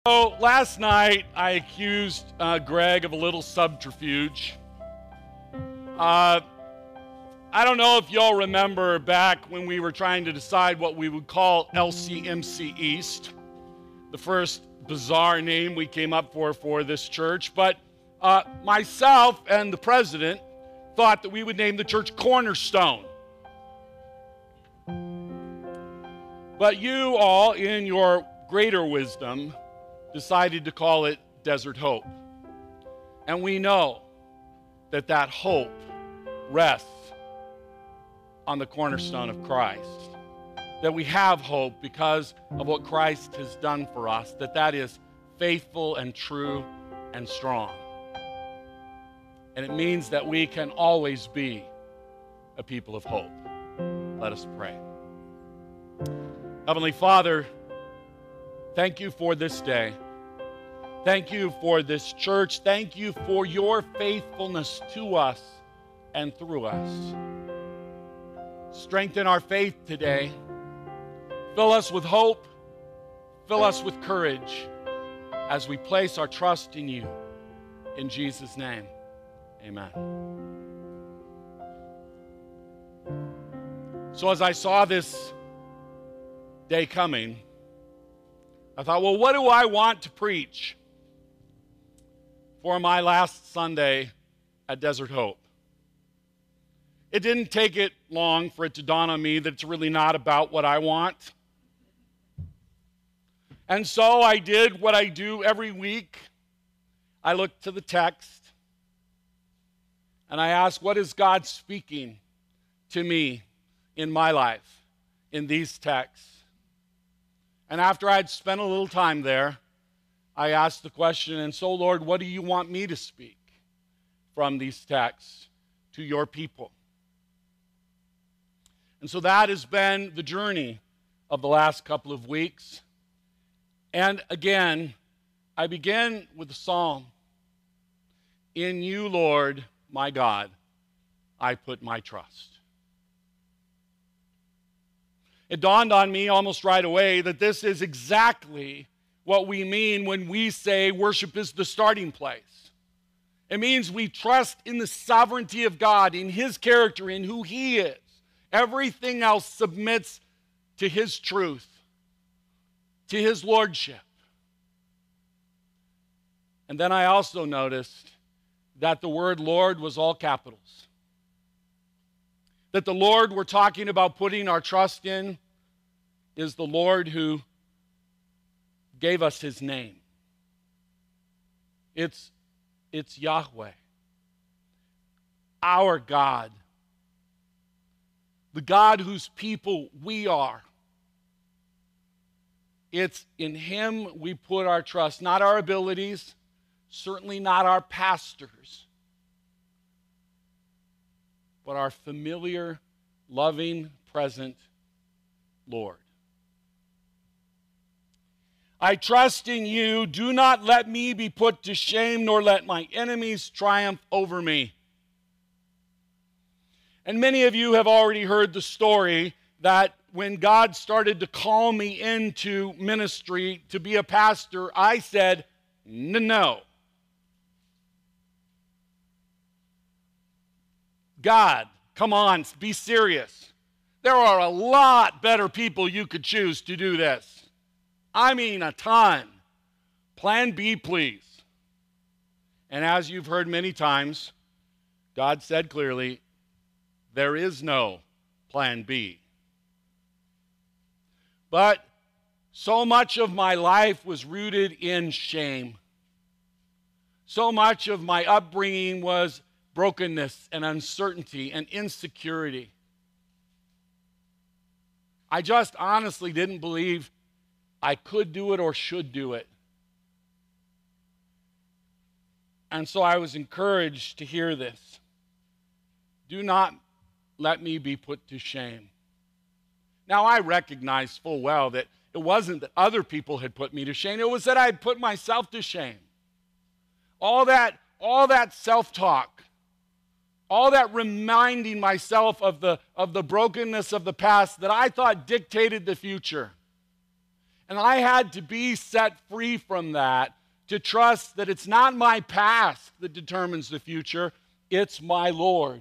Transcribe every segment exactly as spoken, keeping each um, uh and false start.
So last night I accused uh, Greg of a little subterfuge. Uh, I don't know if y'all remember back when we were trying to decide what we would call L C M C East, the first bizarre name we came up for for this church, but uh, myself and the president thought that we would name the church Cornerstone. But you all, in your greater wisdom, decided to call it Desert Hope. And we know that that hope rests on the cornerstone of Christ. That we have hope because of what Christ has done for us, that that is faithful and true and strong. And it means that we can always be a people of hope. Let us pray. Heavenly Father, thank you for this day. Thank you for this church. Thank you for your faithfulness to us and through us. Strengthen our faith today. Fill us with hope. Fill us with courage as we place our trust in you. In Jesus' name, amen. So as I saw this day coming, I thought, well, what do I want to preach for my last Sunday at Desert Hope? It didn't take it long for it to dawn on me that it's really not about what I want. And so I did what I do every week. I looked to the text and I asked, what is God speaking to me in my life in these texts? And after I'd spent a little time there, I asked the question, and so, Lord, what do you want me to speak from these texts to your people? And so that has been the journey of the last couple of weeks. And again, I begin with the psalm. In you, Lord, my God, I put my trust. It dawned on me almost right away that this is exactly what we mean when we say worship is the starting place. It means we trust in the sovereignty of God, in his character, in who he is. Everything else submits to his truth, to his lordship. And then I also noticed that the word Lord was all capitals. That the Lord we're talking about putting our trust in is the Lord who gave us his name. It's, it's Yahweh, our God, the God whose people we are. It's in him we put our trust, not our abilities, certainly not our pastors, but our familiar, loving, present Lord. I trust in you. Do not let me be put to shame, nor let my enemies triumph over me. And many of you have already heard the story that when God started to call me into ministry to be a pastor, I said, no, no. God, come on, be serious. There are a lot better people you could choose to do this. I mean a ton. Plan B, please. And as you've heard many times, God said clearly, there is no plan B. But so much of my life was rooted in shame. So much of my upbringing was brokenness and uncertainty and insecurity. I just honestly didn't believe I could do it or should do it. And so I was encouraged to hear this. Do not let me be put to shame. Now I recognize full well that it wasn't that other people had put me to shame. It was that I had put myself to shame. All that, all that self-talk, all that reminding myself of the, of the brokenness of the past that I thought dictated the future. And I had to be set free from that to trust that it's not my past that determines the future, it's my Lord.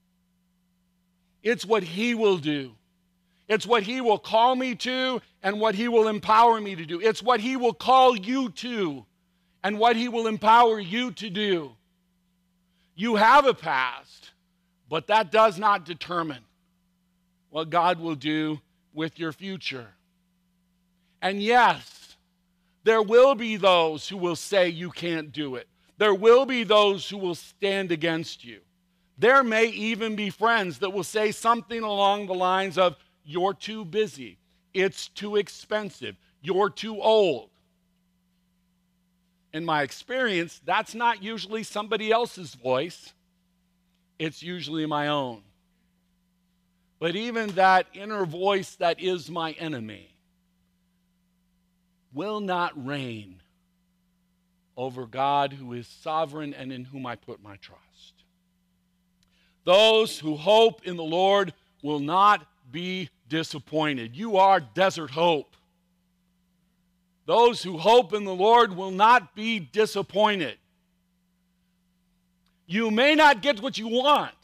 It's what He will do. It's what He will call me to and what He will empower me to do. It's what He will call you to and what He will empower you to do. You have a past, but that does not determine what God will do with your future. And yes, there will be those who will say you can't do it. There will be those who will stand against you. There may even be friends that will say something along the lines of, you're too busy, it's too expensive, you're too old. In my experience, that's not usually somebody else's voice. It's usually my own. But even that inner voice that is my enemy will not reign over God, who is sovereign and in whom I put my trust. Those who hope in the Lord will not be disappointed. You are desert hope. Those who hope in the Lord will not be disappointed. You may not get what you want.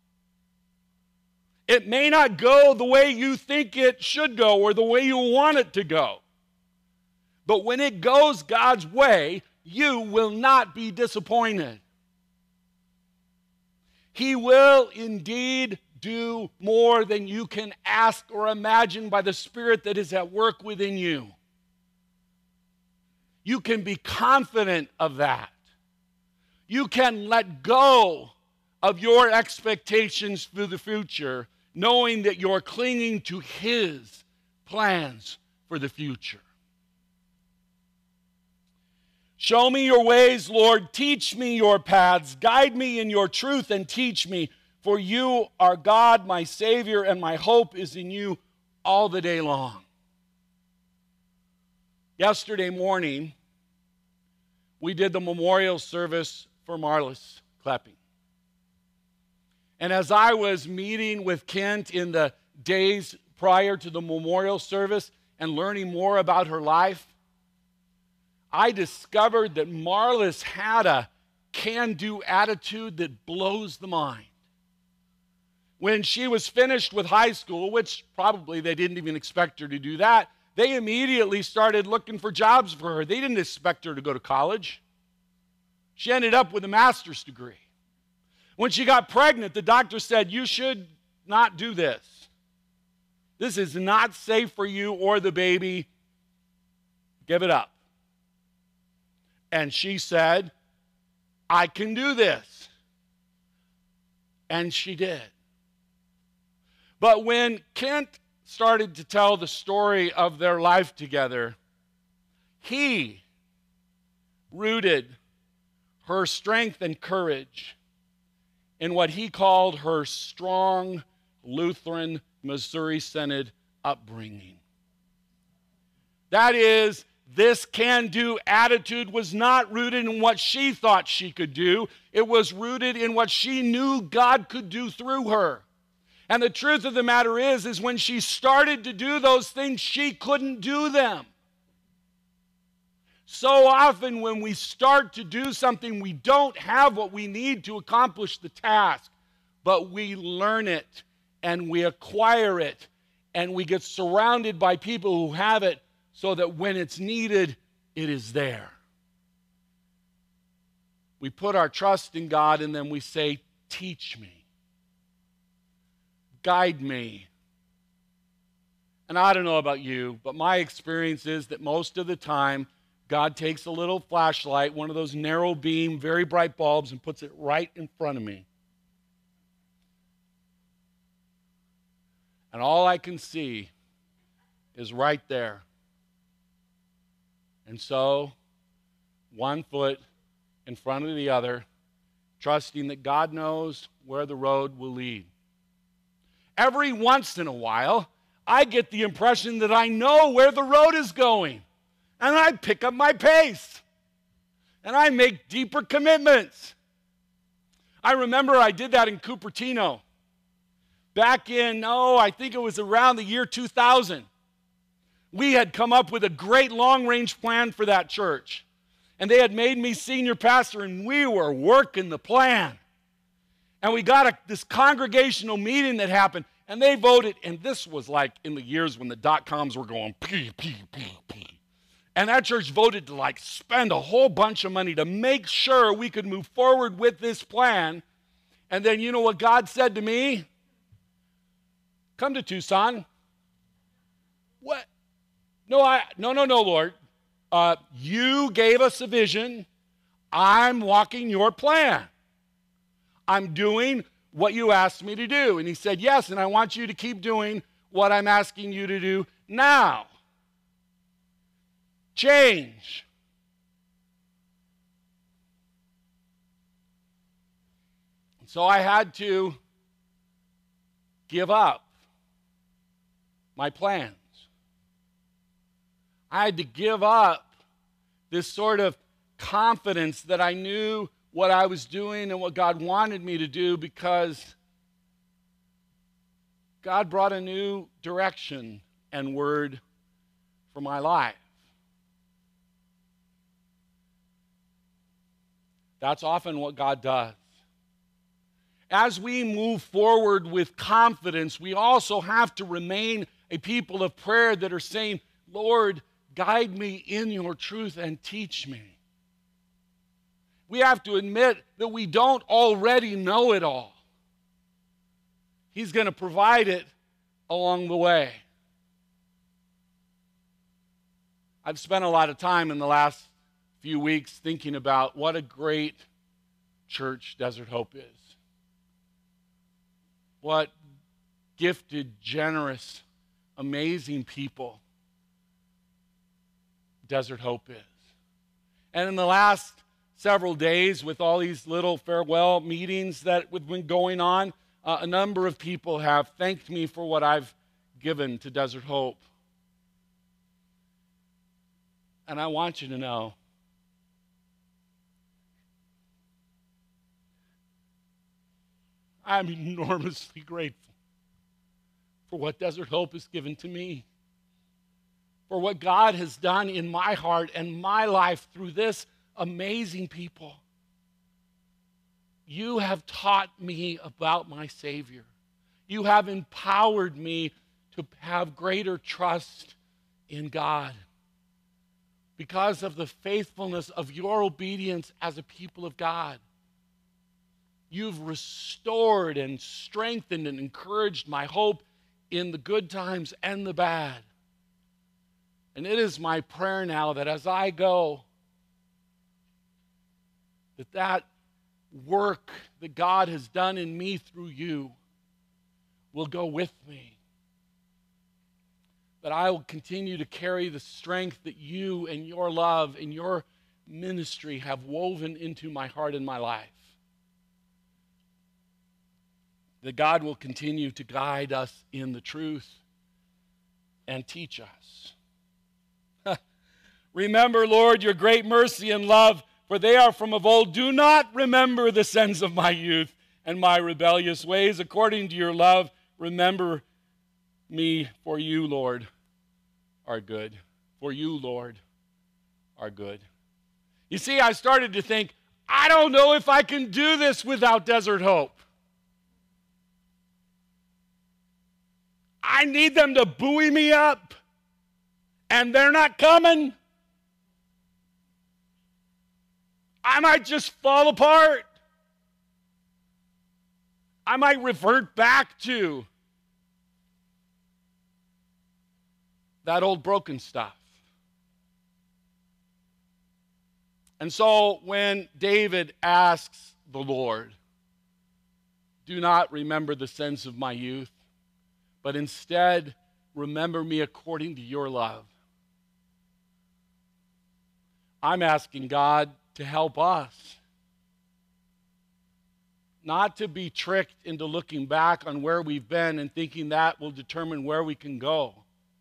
It may not go the way you think it should go or the way you want it to go. But when it goes God's way, you will not be disappointed. He will indeed do more than you can ask or imagine by the Spirit that is at work within you. You can be confident of that. You can let go of your expectations for the future, knowing that you're clinging to His plans for the future. Show me your ways, Lord. Teach me your paths. Guide me in your truth and teach me. For you are God, my Savior, and my hope is in you all the day long. Yesterday morning, we did the memorial service for Marlis Clapping. And as I was meeting with Kent in the days prior to the memorial service and learning more about her life, I discovered that Marlis had a can-do attitude that blows the mind. When she was finished with high school, which probably they didn't even expect her to do that, they immediately started looking for jobs for her. They didn't expect her to go to college. She ended up with a master's degree. When she got pregnant, the doctor said, you should not do this. This is not safe for you or the baby. Give it up. And she said, I can do this. And she did. But when Kent started to tell the story of their life together, he rooted her strength and courage in what he called her strong Lutheran, Missouri-Synod upbringing. That is, this can-do attitude was not rooted in what she thought she could do. It was rooted in what she knew God could do through her. And the truth of the matter is, is when she started to do those things, she couldn't do them. So often when we start to do something, we don't have what we need to accomplish the task, but we learn it and we acquire it and we get surrounded by people who have it so that when it's needed, it is there. We put our trust in God and then we say, teach me, guide me. And I don't know about you, but my experience is that most of the time, God takes a little flashlight, one of those narrow beam, very bright bulbs, and puts it right in front of me. And all I can see is right there. And so, one foot in front of the other, trusting that God knows where the road will lead. Every once in a while, I get the impression that I know where the road is going. And I pick up my pace. And I make deeper commitments. I remember I did that in Cupertino. Back in, oh, I think it was around the year two thousand. We had come up with a great long-range plan for that church. And they had made me senior pastor, and we were working the plan. And we got a, this congregational meeting that happened, and they voted, and this was like in the years when the dot-coms were going pee, pee, pee, pee. And that church voted to like spend a whole bunch of money to make sure we could move forward with this plan. And then you know what God said to me? Come to Tucson. What? No, I, no, no, no, Lord. Uh, you gave us a vision. I'm walking your plan. I'm doing what you asked me to do. And he said, yes, and I want you to keep doing what I'm asking you to do now. Change. So I had to give up my plans. I had to give up this sort of confidence that I knew what I was doing and what God wanted me to do, because God brought a new direction and word for my life. That's often what God does. As we move forward with confidence, we also have to remain a people of prayer that are saying, Lord, guide me in your truth and teach me. We have to admit that we don't already know it all. He's going to provide it along the way. I've spent a lot of time in the last few weeks thinking about what a great church Desert Hope is. What gifted, generous, amazing people Desert Hope is. And in the last several days, with all these little farewell meetings that have been going on, uh, a number of people have thanked me for what I've given to Desert Hope. And I want you to know, I'm enormously grateful for what Desert Hope has given to me, for what God has done in my heart and my life through this amazing people. You have taught me about my Savior. You have empowered me to have greater trust in God because of the faithfulness of your obedience as a people of God. You've restored and strengthened and encouraged my hope in the good times and the bad. And it is my prayer now that as I go, that that work that God has done in me through you will go with me. That I will continue to carry the strength that you and your love and your ministry have woven into my heart and my life. That God will continue to guide us in the truth and teach us. Remember, Lord, your great mercy and love, for they are from of old. Do not remember the sins of my youth and my rebellious ways. According to your love, remember me, for you, Lord, are good. For you, Lord, are good. You see, I started to think, I don't know if I can do this without Desert Hope. I need them to buoy me up, and they're not coming. I might just fall apart. I might revert back to that old broken stuff. And so when David asks the Lord, do not remember the sins of my youth, but instead remember me according to your love. I'm asking God to help us not to be tricked into looking back on where we've been and thinking that will determine where we can go,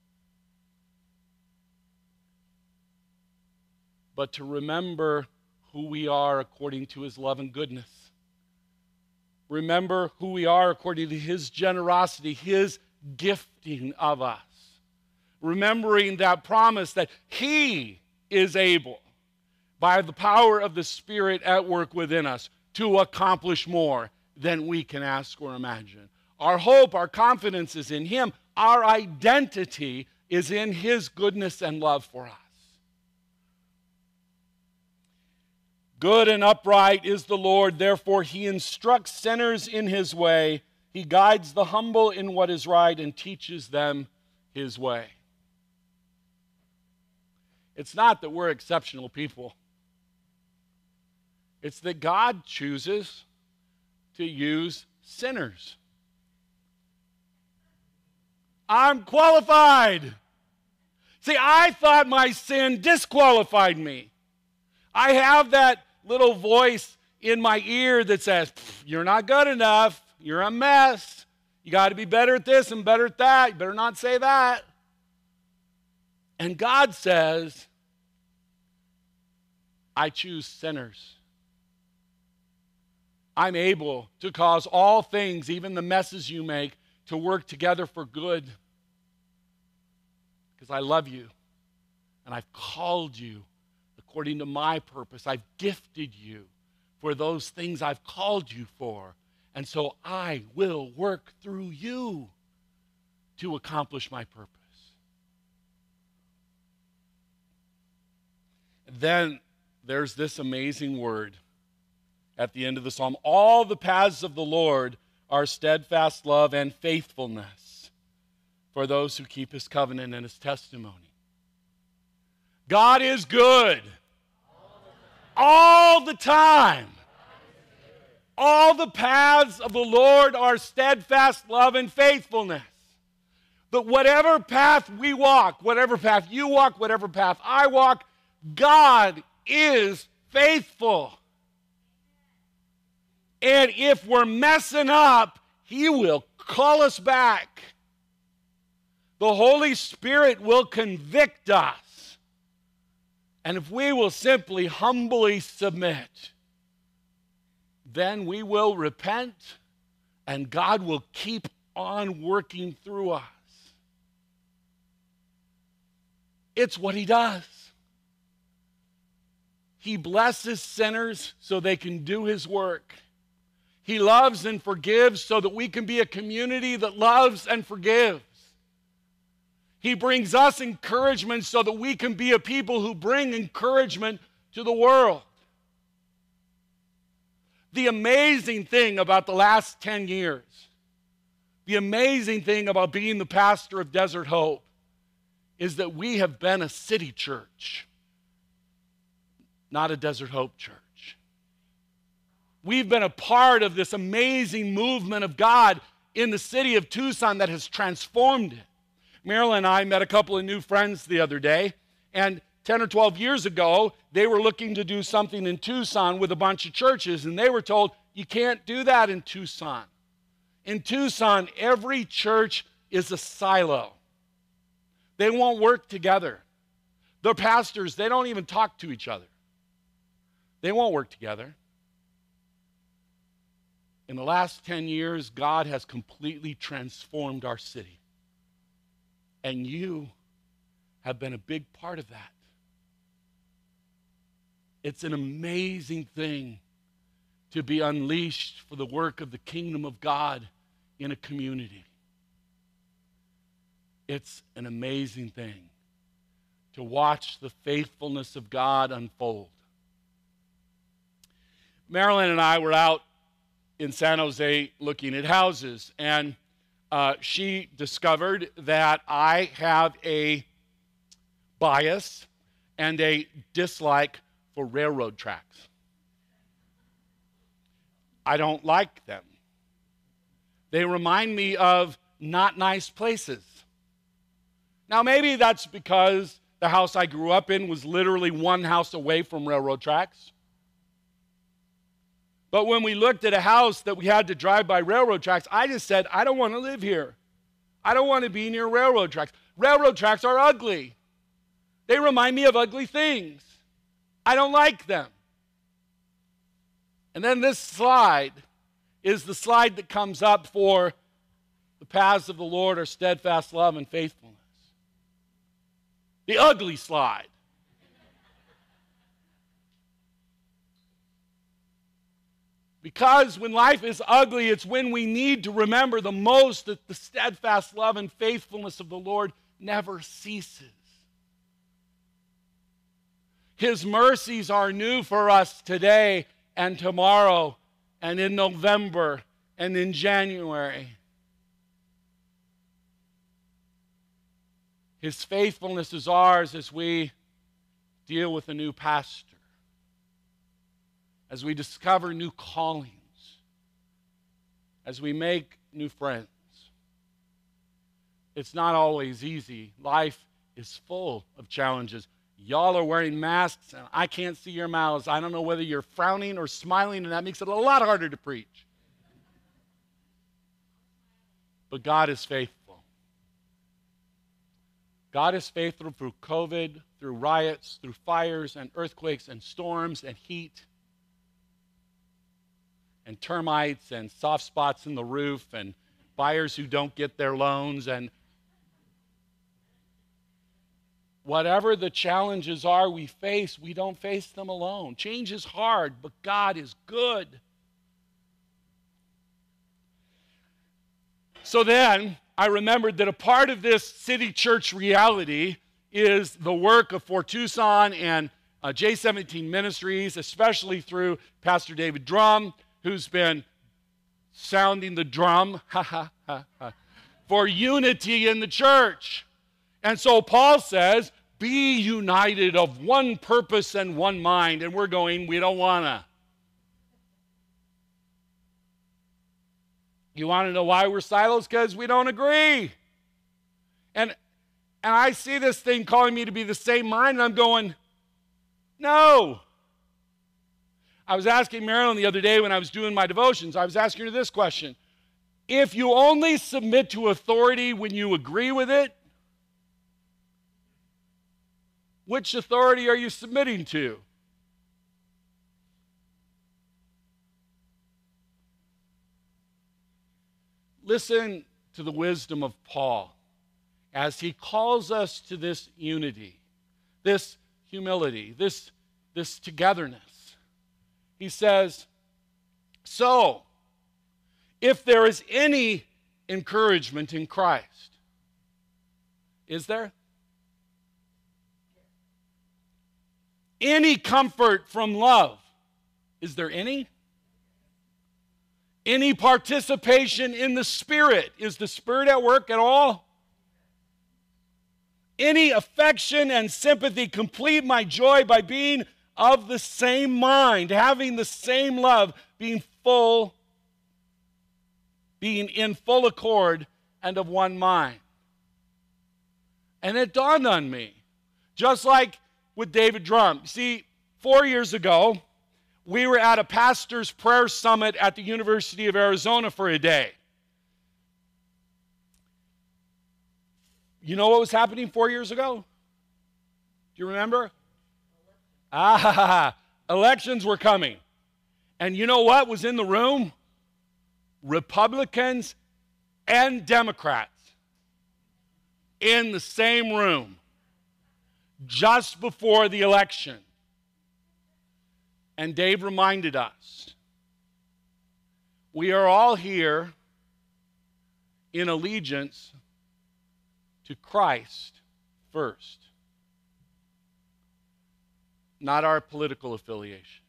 but to remember who we are according to his love and goodness. Remember who we are according to his generosity, his gifting of us. remembering that promise that He is able, by the power of the Spirit at work within us, to accomplish more than we can ask or imagine. Our hope, our confidence is in Him. Our identity is in His goodness and love for us. Good and upright is the Lord, therefore He instructs sinners in His way. He guides the humble in what is right and teaches them His way. It's not that we're exceptional people. It's that God chooses to use sinners. I'm qualified. See, I thought my sin disqualified me. I have that little voice in my ear that says, you're not good enough. You're a mess. You got to be better at this and better at that. You better not say that. And God says, I choose sinners. I'm able to cause all things, even the messes you make, to work together for good. Because I love you. And I've called you according to my purpose. I've gifted you for those things I've called you for. And so I will work through you to accomplish my purpose. Then there's this amazing word at the end of the psalm. All the paths of the Lord are steadfast love and faithfulness for those who keep His covenant and His testimony. God is good all the time. All the paths of the Lord are steadfast love and faithfulness. But whatever path we walk, whatever path you walk, whatever path I walk, God is faithful. And if we're messing up, He will call us back. The Holy Spirit will convict us. And if we will simply humbly submit, then we will repent and God will keep on working through us. It's what He does. He blesses sinners so they can do His work. He loves and forgives so that we can be a community that loves and forgives. He brings us encouragement so that we can be a people who bring encouragement to the world. The amazing thing about the last ten years, the amazing thing about being the pastor of Desert Hope, is that we have been a city church, not a Desert Hope church. We've been a part of this amazing movement of God in the city of Tucson that has transformed it. Marilyn and I met a couple of new friends the other day, and ten or twelve years ago, they were looking to do something in Tucson with a bunch of churches, and they were told, you can't do that in Tucson. In Tucson, every church is a silo. They won't work together. The pastors, they don't even talk to each other. They won't work together. In the last ten years, God has completely transformed our city. And you have been a big part of that. It's an amazing thing to be unleashed for the work of the kingdom of God in a community. It's an amazing thing to watch the faithfulness of God unfold. Marilyn and I were out in San Jose looking at houses, and uh, she discovered that I have a bias and a dislike for railroad tracks. I don't like them. They remind me of not nice places. Now, maybe that's because the house I grew up in was literally one house away from railroad tracks. But when we looked at a house that we had to drive by railroad tracks, I just said, I don't want to live here. I don't want to be near railroad tracks. Railroad tracks are ugly. They remind me of ugly things. I don't like them. And then this slide is the slide that comes up for the paths of the Lord are steadfast love and faithfulness. The ugly slide. Because when life is ugly, it's when we need to remember the most that the steadfast love and faithfulness of the Lord never ceases. His mercies are new for us today and tomorrow and in November and in January. His faithfulness is ours as we deal with a new pastor, as we discover new callings, as we make new friends. It's not always easy. Life is full of challenges. Y'all are wearing masks, and I can't see your mouths. I don't know whether you're frowning or smiling, and that makes it a lot harder to preach. But God is faithful. God is faithful through COVID, through riots, through fires and earthquakes and storms and heat and termites and soft spots in the roof and buyers who don't get their loans, and whatever the challenges are we face, we don't face them alone. Change is hard, but God is good. So then, I remembered that a part of this city church reality is the work of For Tucson and uh, J seventeen Ministries, especially through Pastor David Drum, who's been sounding the drum ha, ha, ha, ha, for unity in the church. And so Paul says, be united of one purpose and one mind. And we're going, we don't want to. You want to know why we're silos? Because we don't agree. And, and I see this thing calling me to be the same mind, and I'm going, no. I was asking Marilyn the other day when I was doing my devotions, I was asking her this question. If you only submit to authority when you agree with it, which authority are you submitting to? Listen to the wisdom of Paul as he calls us to this unity, this humility, this, this togetherness. He says, so, if there is any encouragement in Christ, is there? Any comfort from love, is there any? Any participation in the Spirit, is the Spirit at work at all? Any affection and sympathy, complete my joy by being of the same mind, having the same love, being full, being in full accord and of one mind. And it dawned on me, just like with David Drum. See, four years ago, we were at a pastor's prayer summit at the University of Arizona for a day. You know what was happening four years ago? Do you remember? Ah, elections were coming. And you know what was in the room? Republicans and Democrats in the same room just before the election. And Dave reminded us, we are all here in allegiance to Christ first, not our political affiliation.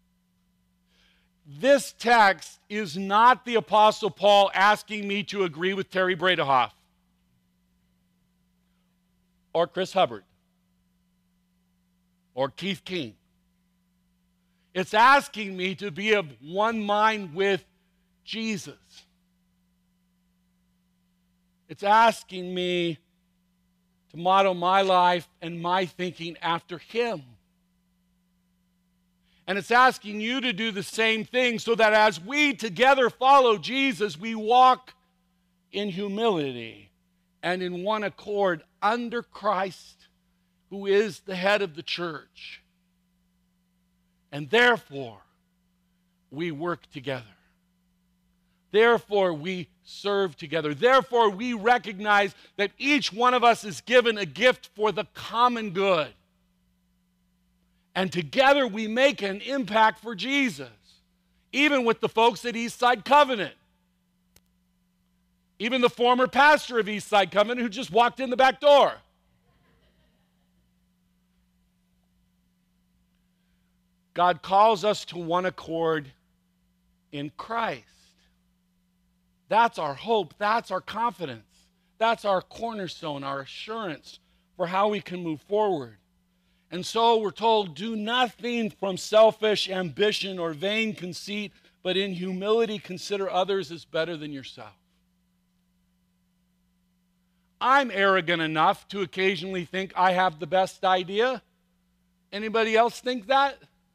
This text is not the Apostle Paul asking me to agree with Terry Bradehoff or Chris Hubbard or Keith King. It's asking me to be of one mind with Jesus. It's asking me to model my life and my thinking after him. And it's asking you to do the same thing so that as we together follow Jesus, we walk in humility and in one accord under Christ, who is the head of the church. And therefore, we work together. Therefore, we serve together. Therefore, we recognize that each one of us is given a gift for the common good. And together we make an impact for Jesus, even with the folks at Eastside Covenant. Even the former pastor of Eastside Covenant who just walked in the back door. God calls us to one accord in Christ. That's our hope. That's our confidence. That's our cornerstone, our assurance for how we can move forward. And so we're told, do nothing from selfish ambition or vain conceit, but in humility consider others as better than yourself. I'm arrogant enough to occasionally think I have the best idea. Anybody else think that?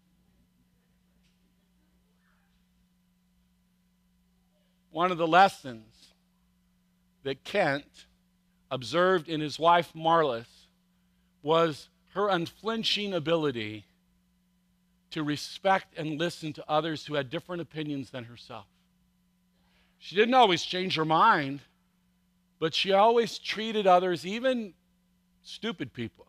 One of the lessons that Kent observed in his wife Marlis was her unflinching ability to respect and listen to others who had different opinions than herself. She didn't always change her mind, but she always treated others, even stupid people.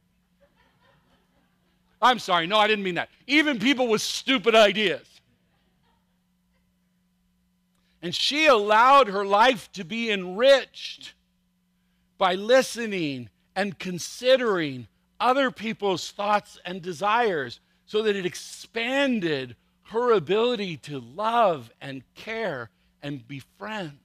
I'm sorry, no, I didn't mean that. Even people with stupid ideas. And she allowed her life to be enriched by listening and considering other people's thoughts and desires so that it expanded her ability to love and care and be friends.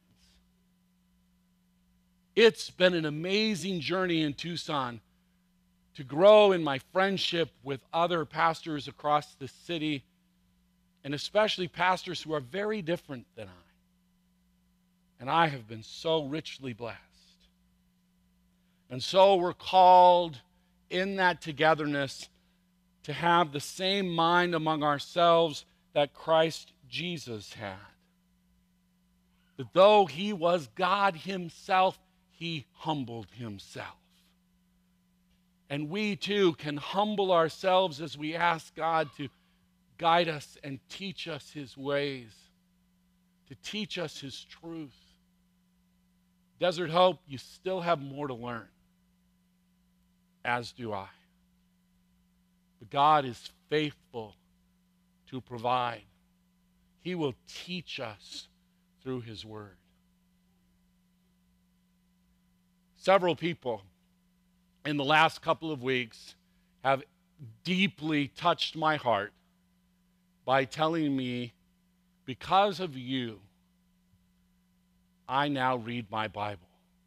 It's been an amazing journey in Tucson to grow in my friendship with other pastors across the city, and especially pastors who are very different than I. And I have been so richly blessed. And so we're called in that togetherness to have the same mind among ourselves that Christ Jesus had. That though he was God himself, he humbled himself. And we too can humble ourselves as we ask God to guide us and teach us his ways, to teach us his truth. Desert Hope, you still have more to learn, as do I. But God is faithful to provide. He will teach us through his word. Several people in the last couple of weeks have deeply touched my heart by telling me, because of you, I now read my Bible.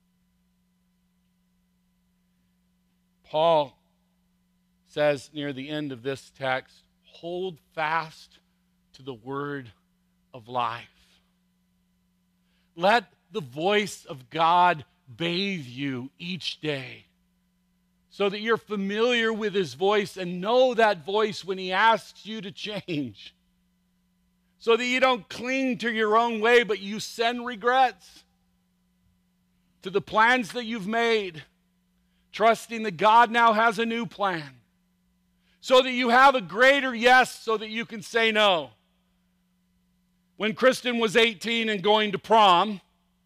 Paul says near the end of this text, hold fast to the word of life. Let the voice of God bathe you each day so that you're familiar with his voice and know that voice when he asks you to change. So that you don't cling to your own way, but you send regrets to the plans that you've made, trusting that God now has a new plan. So that you have a greater yes, so that you can say no. When Kristen was eighteen and going to prom,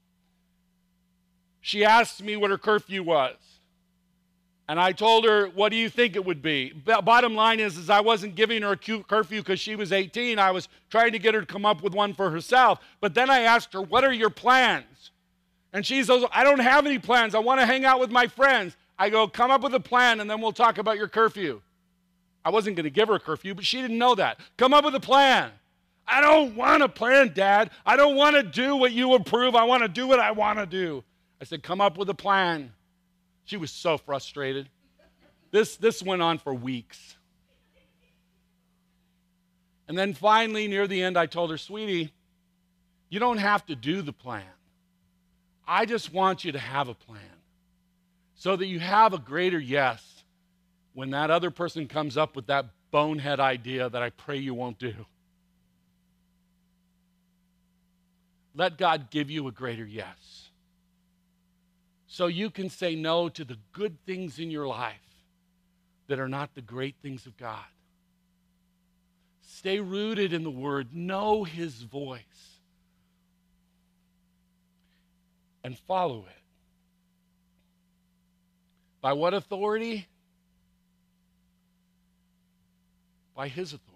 she asked me what her curfew was. And I told her, what do you think it would be? B- bottom line is, is I wasn't giving her a cute curfew because she was eighteen. I was trying to get her to come up with one for herself. But then I asked her, what are your plans? And she says, I don't have any plans. I want to hang out with my friends. I go, come up with a plan and then we'll talk about your curfew. I wasn't going to give her a curfew, but she didn't know that. Come up with a plan. I don't want a plan, Dad. I don't want to do what you approve. I want to do what I want to do. I said, come up with a plan. She was so frustrated. This, this went on for weeks. And then finally, near the end, I told her, sweetie, you don't have to do the plan. I just want you to have a plan so that you have a greater yes when that other person comes up with that bonehead idea that I pray you won't do. Let God give you a greater yes, so you can say no to the good things in your life that are not the great things of God. Stay rooted in the Word. Know His voice. and follow it. By what authority? By his authority.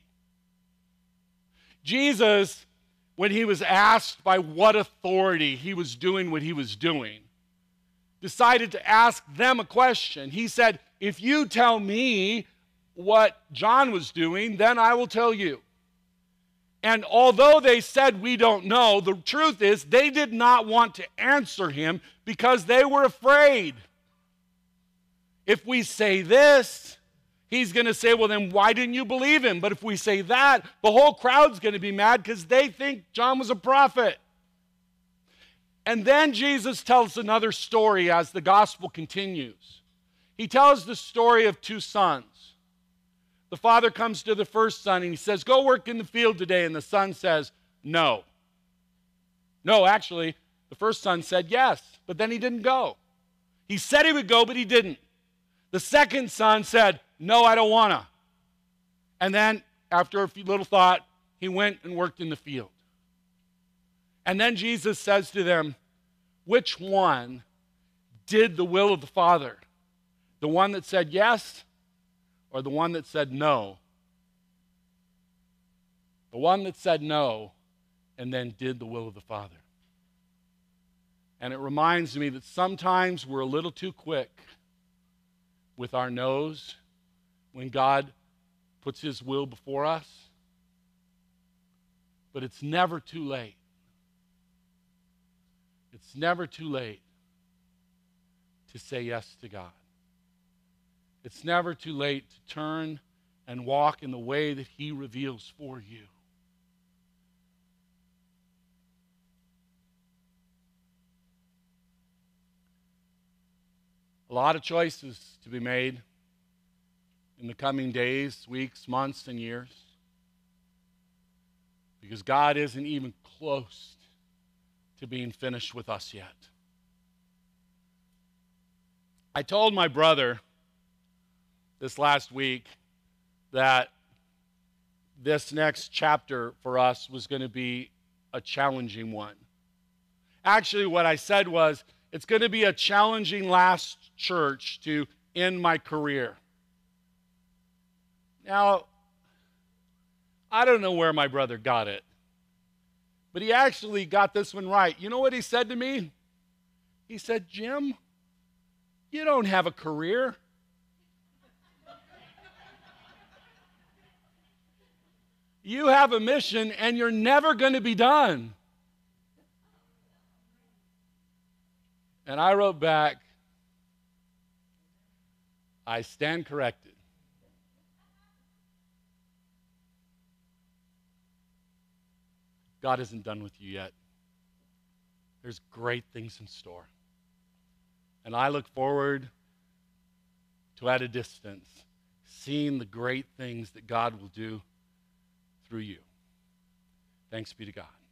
Jesus, when he was asked by what authority he was doing what he was doing, decided to ask them a question. He said, if you tell me what John was doing, then I will tell you. And although they said we don't know, the truth is they did not want to answer him because they were afraid. If we say this, he's going to say, well, then why didn't you believe him? But if we say that, the whole crowd's going to be mad because they think John was a prophet. And then Jesus tells another story as the gospel continues. He tells the story of two sons. The father comes to the first son and he says, go work in the field today. And the son says, no. No, actually, the first son said yes, but then he didn't go. He said he would go, but he didn't. The second son said, no, I don't want to. And then, after a few little thought, he went and worked in the field. And then Jesus says to them, which one did the will of the Father? The one that said yes, or the one that said no? The one that said no and then did the will of the Father. And it reminds me that sometimes we're a little too quick with our no's when God puts his will before us. But it's never too late. It's never too late to say yes to God. It's never too late to turn and walk in the way that he reveals for you. A lot of choices to be made in the coming days, weeks, months, and years. Because God isn't even close to being finished with us yet. I told my brother this last week that this next chapter for us was going to be a challenging one. Actually, what I said was, it's going to be a challenging last church to end my career. Now, I don't know where my brother got it, but he actually got this one right. You know what he said to me? He said, Jim, you don't have a career. You have a mission and you're never going to be done. And I wrote back, I stand corrected. God isn't done with you yet. There's great things in store. And I look forward to, at a distance, seeing the great things that God will do through you. Thanks be to God.